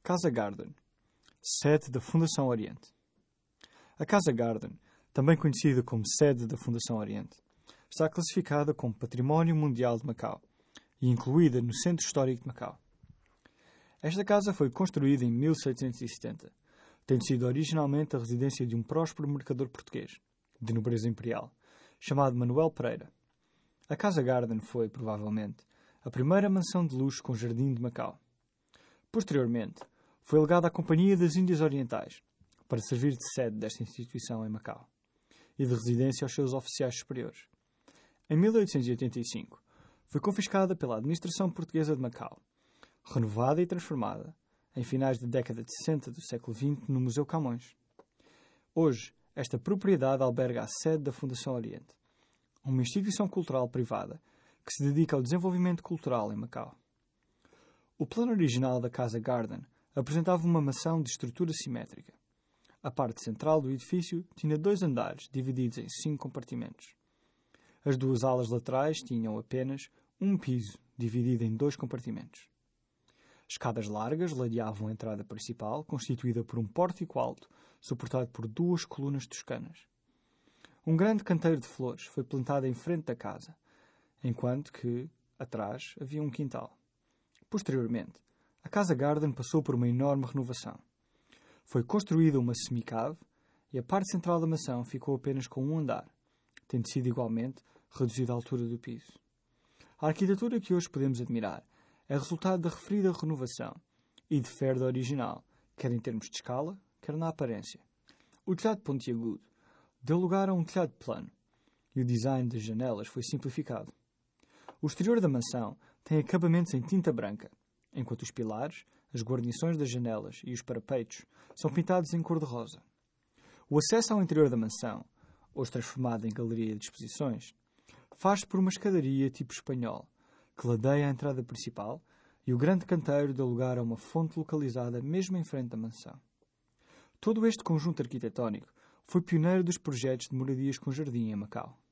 Casa Garden, sede da Fundação Oriente. A Casa Garden, também conhecida como sede da Fundação Oriente, está classificada como Património Mundial de Macau e incluída no Centro Histórico de Macau. Esta casa foi construída em 1770, tendo sido originalmente a residência de um próspero mercador português, de nobreza imperial, chamado Manuel Pereira. A Casa Garden foi, provavelmente, a primeira mansão de luxo com jardim de Macau. Posteriormente, foi legada à Companhia das Índias Orientais, para servir de sede desta instituição em Macau, e de residência aos seus oficiais superiores. Em 1885, foi confiscada pela administração portuguesa de Macau, renovada e transformada, em finais da década de 60 do século XX, no Museu Camões. Hoje, esta propriedade alberga a sede da Fundação Oriente, uma instituição cultural privada que se dedica ao desenvolvimento cultural em Macau. O plano original da Casa Garden apresentava uma mansão de estrutura simétrica. A parte central do edifício tinha 2 andares divididos em 5 compartimentos. As 2 alas laterais tinham apenas um piso dividido em 2 compartimentos. Escadas largas ladeavam a entrada principal, constituída por um pórtico alto, suportado por 2 colunas toscanas. Um grande canteiro de flores foi plantado em frente da casa, enquanto que, atrás, havia um quintal. Posteriormente, a Casa Garden passou por uma enorme renovação. Foi construída uma semicave e a parte central da mansão ficou apenas com um andar, tendo sido igualmente reduzida a altura do piso. A arquitetura que hoje podemos admirar é resultado da referida renovação e difere da original, quer em termos de escala, quer na aparência. O telhado pontiagudo deu lugar a um telhado plano e o design das janelas foi simplificado. O exterior da mansão tem acabamentos em tinta branca, enquanto os pilares, as guarnições das janelas e os parapeitos são pintados em cor-de-rosa. O acesso ao interior da mansão, hoje transformado em galeria de exposições, faz-se por uma escadaria tipo espanhol, que ladeia a entrada principal, e o grande canteiro dá lugar a uma fonte localizada mesmo em frente da mansão. Todo este conjunto arquitetónico foi pioneiro dos projetos de moradias com jardim em Macau.